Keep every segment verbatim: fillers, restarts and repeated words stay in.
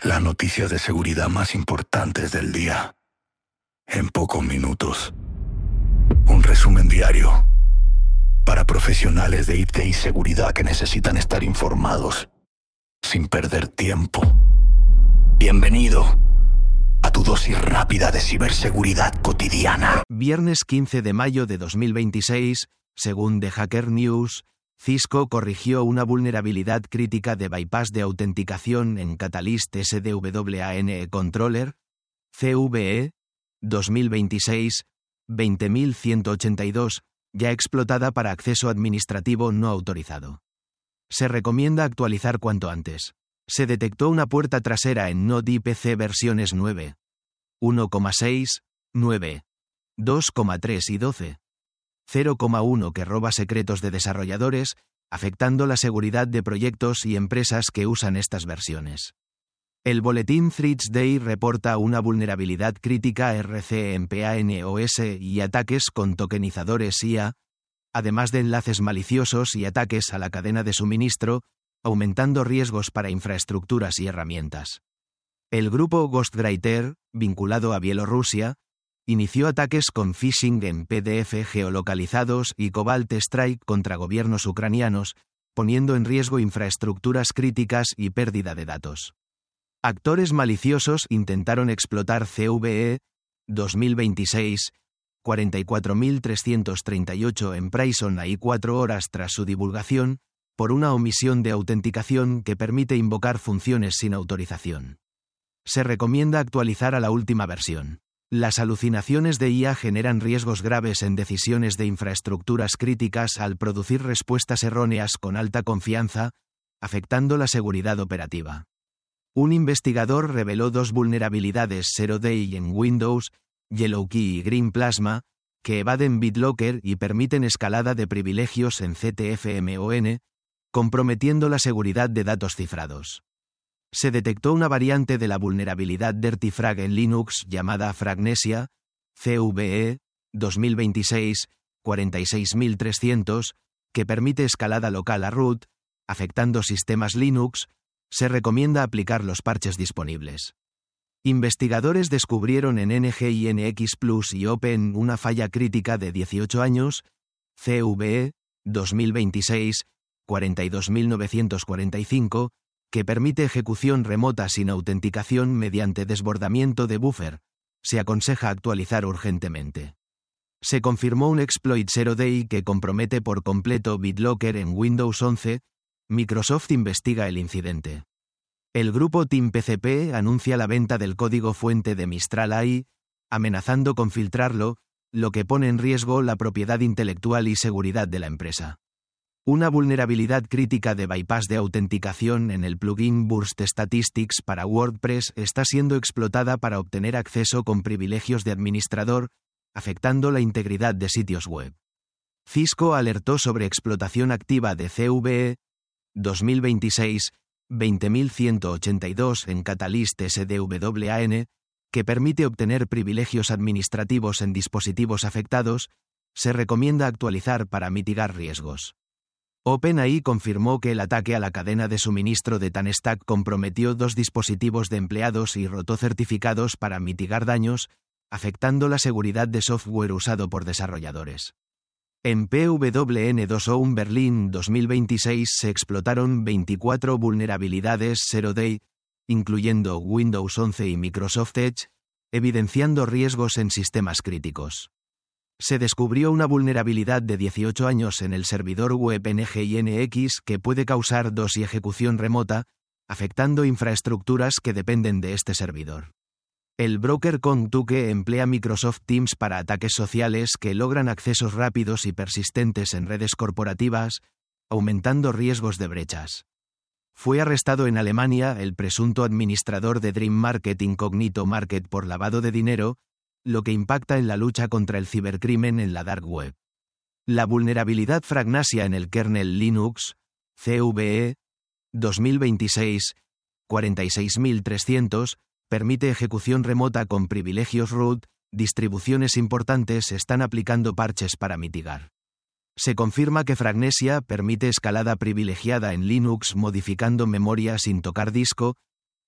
Las noticias de seguridad más importantes del día. En pocos minutos. Un resumen diario. Para profesionales de I T y seguridad que necesitan estar informados. Sin perder tiempo. Bienvenido a tu dosis rápida de ciberseguridad cotidiana. Viernes quince de mayo de dos mil veintiséis, según The Hacker News, Cisco corrigió una vulnerabilidad crítica de bypass de autenticación en Catalyst SDWAN Controller, C V E, dos mil veintiséis veinte mil ciento ochenta y dos, ya explotada para acceso administrativo no autorizado. Se recomienda actualizar cuanto antes. Se detectó una puerta trasera en Node I P C versiones nueve, uno coma seis, nueve, dos coma tres y doce. cero coma uno que roba secretos de desarrolladores, afectando la seguridad de proyectos y empresas que usan estas versiones. El boletín Threats Day reporta una vulnerabilidad crítica R C en P A N O S y ataques con tokenizadores I A, además de enlaces maliciosos y ataques a la cadena de suministro, aumentando riesgos para infraestructuras y herramientas. El grupo Ghostwriter, vinculado a Bielorrusia, inició ataques con phishing en P D F geolocalizados y Cobalt Strike contra gobiernos ucranianos, poniendo en riesgo infraestructuras críticas y pérdida de datos. Actores maliciosos intentaron explotar C V E dos mil veintiséis cuarenta y cuatro mil trescientos treinta y ocho en Prison A I cuatro horas tras su divulgación, por una omisión de autenticación que permite invocar funciones sin autorización. Se recomienda actualizar a la última versión. Las alucinaciones de I A generan riesgos graves en decisiones de infraestructuras críticas al producir respuestas erróneas con alta confianza, afectando la seguridad operativa. Un investigador reveló dos vulnerabilidades Zero Day en Windows, Yellowkey y Green Plasma, que evaden BitLocker y permiten escalada de privilegios en Z T F M O N, comprometiendo la seguridad de datos cifrados. Se detectó una variante de la vulnerabilidad Dirty Frag en Linux llamada Fragnesia, C V E, dos mil veintiséis cuarenta y seis mil trescientos, que permite escalada local a root, afectando sistemas Linux. Se recomienda aplicar los parches disponibles. Investigadores descubrieron en N G I N X Plus y Open una falla crítica de dieciocho años, C V E, dos mil veintiséis cuarenta y dos mil novecientos cuarenta y cinco, que permite ejecución remota sin autenticación mediante desbordamiento de buffer. Se aconseja actualizar urgentemente. Se confirmó un exploit Zero Day que compromete por completo BitLocker en Windows once. Microsoft investiga el incidente. El grupo Team P C P anuncia la venta del código fuente de Mistral A I, amenazando con filtrarlo, lo que pone en riesgo la propiedad intelectual y seguridad de la empresa. Una vulnerabilidad crítica de bypass de autenticación en el plugin Burst Statistics para WordPress está siendo explotada para obtener acceso con privilegios de administrador, afectando la integridad de sitios web. Cisco alertó sobre explotación activa de C V E dos mil veintiséis veinte mil ciento ochenta y dos en Catalyst SDWAN, que permite obtener privilegios administrativos en dispositivos afectados. Se recomienda actualizar para mitigar riesgos. OpenAI confirmó que el ataque a la cadena de suministro de Tanstack comprometió dos dispositivos de empleados y rotó certificados para mitigar daños, afectando la seguridad de software usado por desarrolladores. En P W N dos O uno Berlín dos mil veintiséis se explotaron veinticuatro vulnerabilidades Zero Day, incluyendo Windows once y Microsoft Edge, evidenciando riesgos en sistemas críticos. Se descubrió una vulnerabilidad de dieciocho años en el servidor web N G I N X que puede causar dos y ejecución remota, afectando infraestructuras que dependen de este servidor. El broker Contuque emplea Microsoft Teams para ataques sociales que logran accesos rápidos y persistentes en redes corporativas, aumentando riesgos de brechas. Fue arrestado en Alemania el presunto administrador de Dream Market Incognito Market por lavado de dinero, lo que impacta en la lucha contra el cibercrimen en la dark web. La vulnerabilidad Fragnasia en el kernel Linux, C V E, dos mil veintiséis cuarenta y seis mil trescientos, permite ejecución remota con privilegios root. Distribuciones importantes están aplicando parches para mitigar. Se confirma que Fragnesia permite escalada privilegiada en Linux modificando memoria sin tocar disco,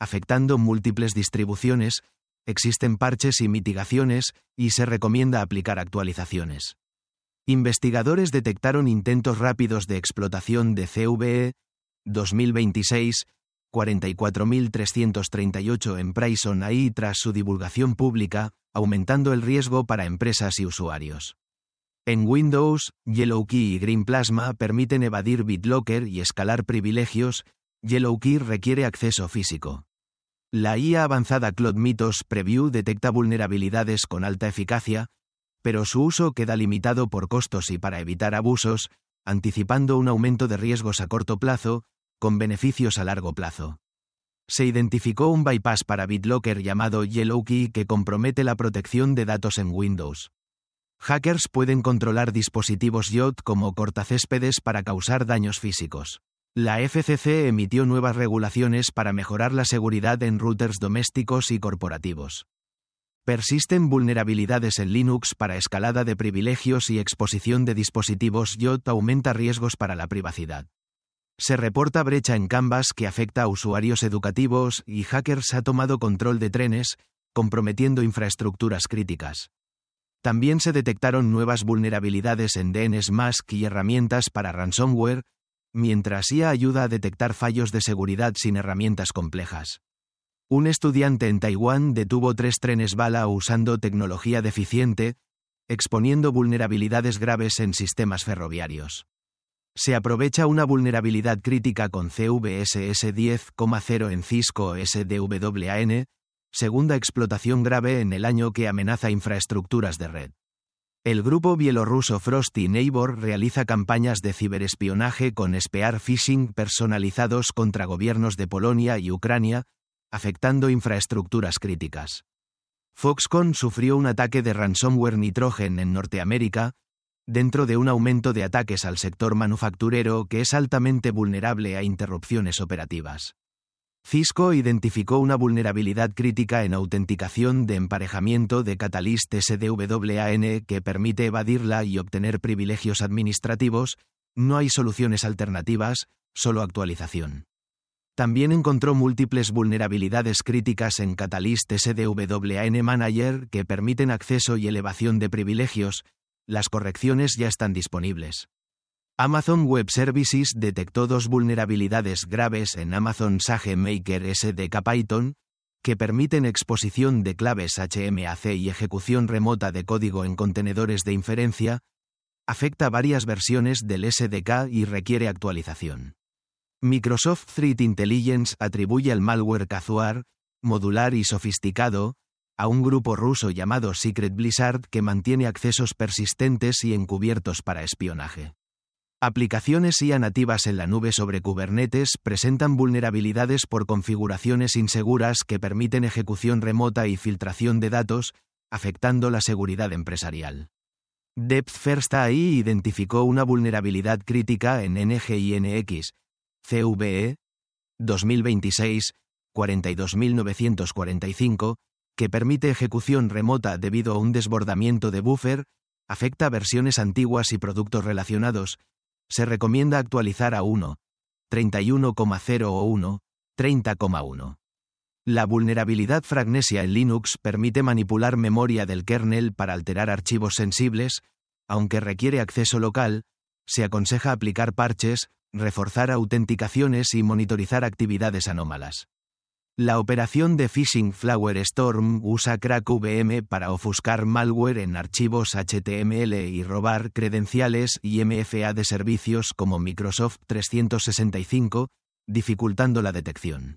afectando múltiples distribuciones, existen parches y mitigaciones, y se recomienda aplicar actualizaciones. Investigadores detectaron intentos rápidos de explotación de C V E dos mil veintiséis cuarenta y cuatro mil trescientos treinta y ocho en Prison A I tras su divulgación pública, aumentando el riesgo para empresas y usuarios. En Windows, YellowKey y Green Plasma permiten evadir BitLocker y escalar privilegios. YellowKey requiere acceso físico. La I A avanzada Cloud Mythos Preview detecta vulnerabilidades con alta eficacia, pero su uso queda limitado por costos y para evitar abusos, anticipando un aumento de riesgos a corto plazo, con beneficios a largo plazo. Se identificó un bypass para BitLocker llamado YellowKey que compromete la protección de datos en Windows. Hackers pueden controlar dispositivos Y O T como cortacéspedes para causar daños físicos. La F C C emitió nuevas regulaciones para mejorar la seguridad en routers domésticos y corporativos. Persisten vulnerabilidades en Linux para escalada de privilegios y exposición de dispositivos Y O T aumenta riesgos para la privacidad. Se reporta brecha en Canvas que afecta a usuarios educativos y hackers ha tomado control de trenes, comprometiendo infraestructuras críticas. También se detectaron nuevas vulnerabilidades en D N S Mask y herramientas para ransomware, mientras I A ayuda a detectar fallos de seguridad sin herramientas complejas. Un estudiante en Taiwán detuvo tres trenes bala usando tecnología deficiente, exponiendo vulnerabilidades graves en sistemas ferroviarios. Se aprovecha una vulnerabilidad crítica con C V S S diez punto cero en Cisco S D W A N, segunda explotación grave en el año que amenaza infraestructuras de red. El grupo bielorruso Frosty Neighbor realiza campañas de ciberespionaje con spear phishing personalizados contra gobiernos de Polonia y Ucrania, afectando infraestructuras críticas. Foxconn sufrió un ataque de ransomware Nitrogen en Norteamérica, dentro de un aumento de ataques al sector manufacturero que es altamente vulnerable a interrupciones operativas. Cisco identificó una vulnerabilidad crítica en autenticación de emparejamiento de Catalyst S D W A N que permite evadirla y obtener privilegios administrativos. No hay soluciones alternativas, solo actualización. También encontró múltiples vulnerabilidades críticas en Catalyst S D W A N Manager que permiten acceso y elevación de privilegios. Las correcciones ya están disponibles. Amazon Web Services detectó dos vulnerabilidades graves en Amazon SageMaker S D K Python, que permiten exposición de claves H M A C y ejecución remota de código en contenedores de inferencia. Afecta varias versiones del S D K y requiere actualización. Microsoft Threat Intelligence atribuye al malware Kazuar, modular y sofisticado, a un grupo ruso llamado Secret Blizzard que mantiene accesos persistentes y encubiertos para espionaje. Aplicaciones I A nativas en la nube sobre Kubernetes presentan vulnerabilidades por configuraciones inseguras que permiten ejecución remota y filtración de datos, afectando la seguridad empresarial. Depth First A I identificó una vulnerabilidad crítica en N G I N X, C V E, dos mil veintiséis cuarenta y dos mil novecientos cuarenta y cinco, que permite ejecución remota debido a un desbordamiento de buffer, afecta versiones antiguas y productos relacionados. Se recomienda actualizar a uno punto treinta y uno punto cero o uno punto treinta punto uno. La vulnerabilidad Fragnesia en Linux permite manipular memoria del kernel para alterar archivos sensibles. Aunque requiere acceso local, se aconseja aplicar parches, reforzar autenticaciones y monitorizar actividades anómalas. La operación de phishing Flower Storm usa Crack V M para ofuscar malware en archivos H T M L y robar credenciales y M F A de servicios como Microsoft trescientos sesenta y cinco, dificultando la detección.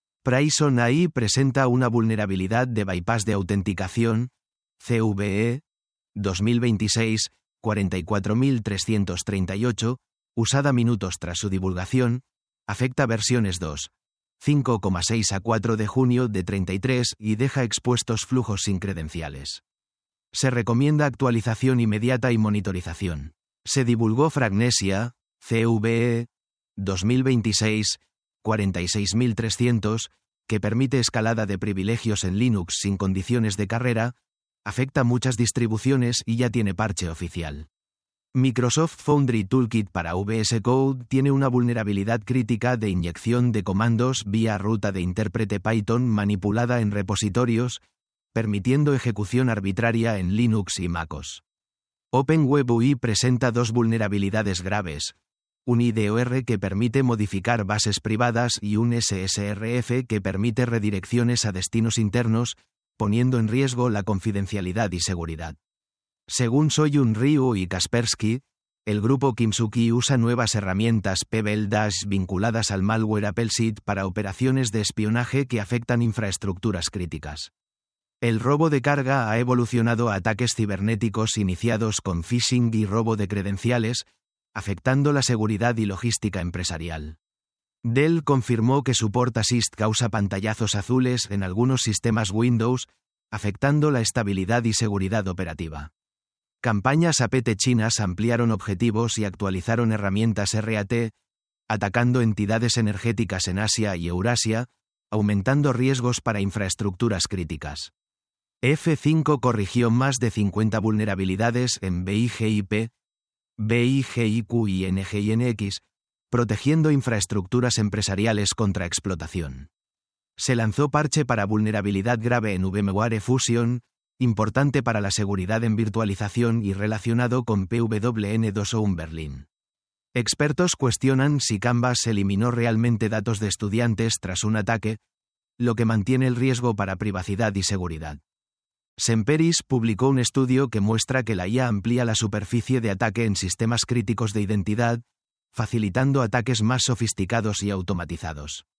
Prison A I presenta una vulnerabilidad de bypass de autenticación, C V E, dos mil veintiséis cuarenta y cuatro mil trescientos treinta y ocho, usada minutos tras su divulgación, afecta versiones dos punto cinco punto seis a cuatro de junio de treinta y tres y deja expuestos flujos sin credenciales. Se recomienda actualización inmediata y monitorización. Se divulgó Fragnesia, C V E, dos mil veintiséis cuarenta y seis mil trescientos, que permite escalada de privilegios en Linux sin condiciones de carrera, afecta muchas distribuciones y ya tiene parche oficial. Microsoft Foundry Toolkit para V S Code tiene una vulnerabilidad crítica de inyección de comandos vía ruta de intérprete Python manipulada en repositorios, permitiendo ejecución arbitraria en Linux y MacOS. OpenWebUI presenta dos vulnerabilidades graves, un I D O R que permite modificar bases privadas y un S S R F que permite redirecciones a destinos internos, poniendo en riesgo la confidencialidad y seguridad. Según Soyun Ryu y Kaspersky, el grupo Kimsuky usa nuevas herramientas Pebble Dash vinculadas al malware Appleseed para operaciones de espionaje que afectan infraestructuras críticas. El robo de carga ha evolucionado a ataques cibernéticos iniciados con phishing y robo de credenciales, afectando la seguridad y logística empresarial. Dell confirmó que su Port Assist causa pantallazos azules en algunos sistemas Windows, afectando la estabilidad y seguridad operativa. Campañas A P T chinas ampliaron objetivos y actualizaron herramientas R A T, atacando entidades energéticas en Asia y Eurasia, aumentando riesgos para infraestructuras críticas. F cinco corrigió más de cincuenta vulnerabilidades en BIGIP, BIGIQ y N G I N X, protegiendo infraestructuras empresariales contra explotación. Se lanzó parche para vulnerabilidad grave en VMware Fusion, importante para la seguridad en virtualización y relacionado con P W N dos o Berlin. Expertos cuestionan si Canvas eliminó realmente datos de estudiantes tras un ataque, lo que mantiene el riesgo para privacidad y seguridad. Semperis publicó un estudio que muestra que la I A amplía la superficie de ataque en sistemas críticos de identidad, facilitando ataques más sofisticados y automatizados.